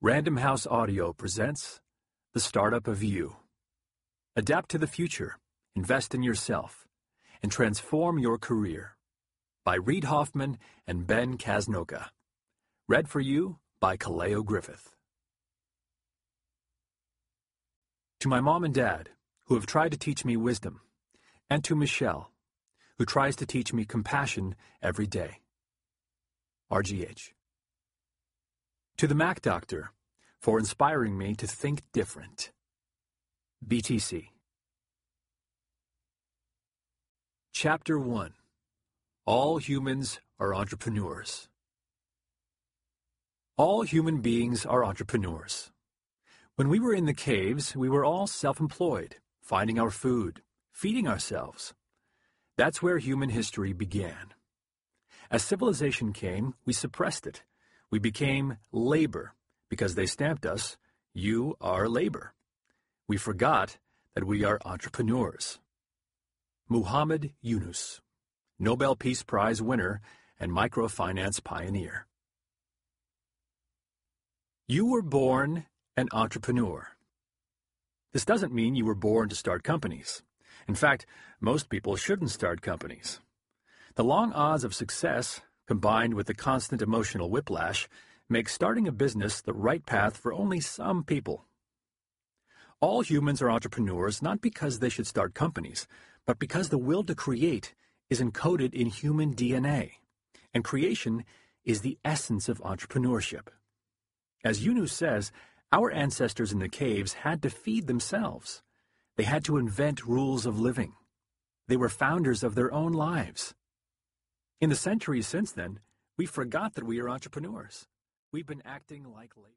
Random House Audio presents The Startup of You. Adapt to the future, invest in yourself, and transform your career. By Reid Hoffman and Ben Casnocha. Read for you by Kaleo Griffith. To my mom and dad, who have tried to teach me wisdom, and to Michelle, who tries to teach me compassion every day. RGH. To the Mac Doctor, for inspiring me to think different. BTC. Chapter 1. All humans are entrepreneurs. All human beings are entrepreneurs. When we were in the caves, we were all self-employed, finding our food, feeding ourselves. That's where human history began. As civilization came, we suppressed it. We became labor, because they stamped us, you are labor. We forgot that we are entrepreneurs. Muhammad Yunus, Nobel Peace Prize winner and microfinance pioneer. You were born an entrepreneur. This doesn't mean you were born to start companies. In fact, most people shouldn't start companies. The long odds of success, combined with the constant emotional whiplash, make starting a business the right path for only some people. All humans are entrepreneurs not because they should start companies, but because the will to create is encoded in human DNA, and creation is the essence of entrepreneurship. As Yunus says, our ancestors in the caves had to feed themselves. They had to invent rules of living. They were founders of their own lives. In the centuries since then, we forgot that we are entrepreneurs. We've been acting like